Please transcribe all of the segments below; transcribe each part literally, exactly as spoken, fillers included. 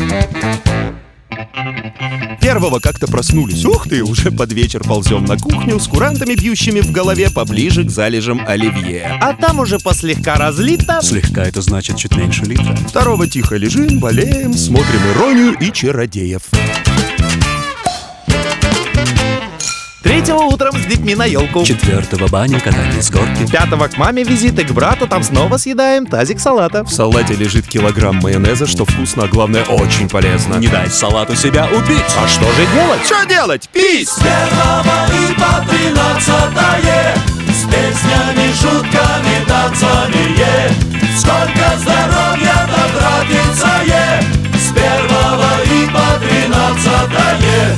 Первого как-то проснулись. Ух ты, уже под вечер ползем на кухню с курантами, бьющими в голове поближе к залежам оливье. А там уже послегка разлито. Слегка — это значит чуть меньше литра. Второго тихо лежим, болеем, смотрим «Иронию» и «Чародеев». Третьего утром с детьми на елку. Четвертого баня, катание с горки. Пятого к маме визиты, к брату, там снова съедаем тазик салата. В салате лежит килограмм майонеза, что вкусно, а главное, очень полезно. Не дай салату себя убить. А что же делать? Что делать? Пить! С первого и по тринадцатое, с песнями, шутками, танцами, е. Сколько здоровья потратится, е. С первого и по тринадцатое.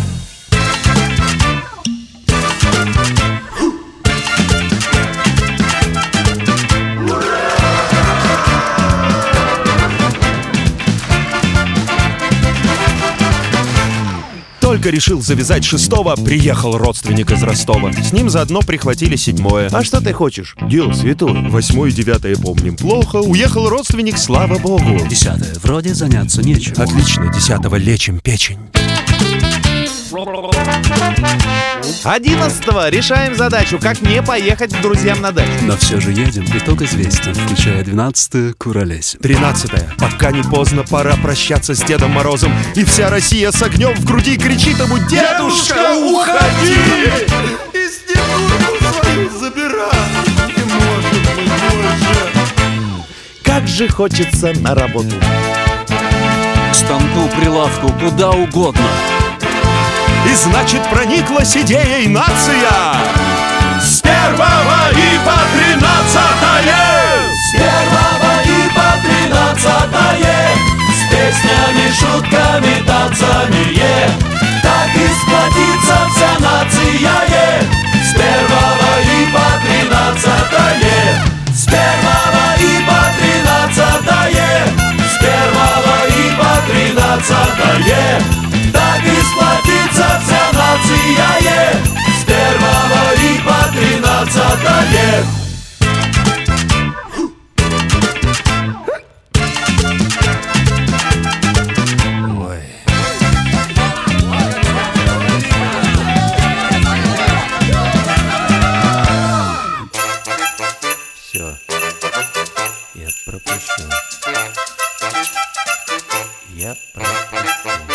Только решил завязать шестого, приехал родственник из Ростова. С ним заодно прихватили седьмое. А что ты хочешь? Дело святое. Восьмое и девятое помним плохо. Уехал родственник, слава богу. Десятое. Вроде заняться нечем. Отлично, десятого лечим печень. Одиннадцатого решаем задачу, как не поехать к друзьям на дачу. Но все же едем, итог известен, включая двенадцатое, куролесим. Тринадцатое. Пока не поздно, пора прощаться с Дедом Морозом. И вся Россия с огнем в груди кричит ему: «Дедушка, уходи! И Снегурку свою забирай! Не может быть больше!» Как же хочется на работу. К станку, прилавку, куда угодно. И значит, прониклась идеей нация. С первого и по тринадцатое! С первого и по тринадцатое, с песнями, шутками, танцами, е. Так и сплотится вся нация, е. С первого и по тринадцатое, с первого и по тринадцатое, с первого и по тринадцатое. Так и сплотится вся нация, е. С первого и по тринадцатое. Все, я пропущу. Я пропущу.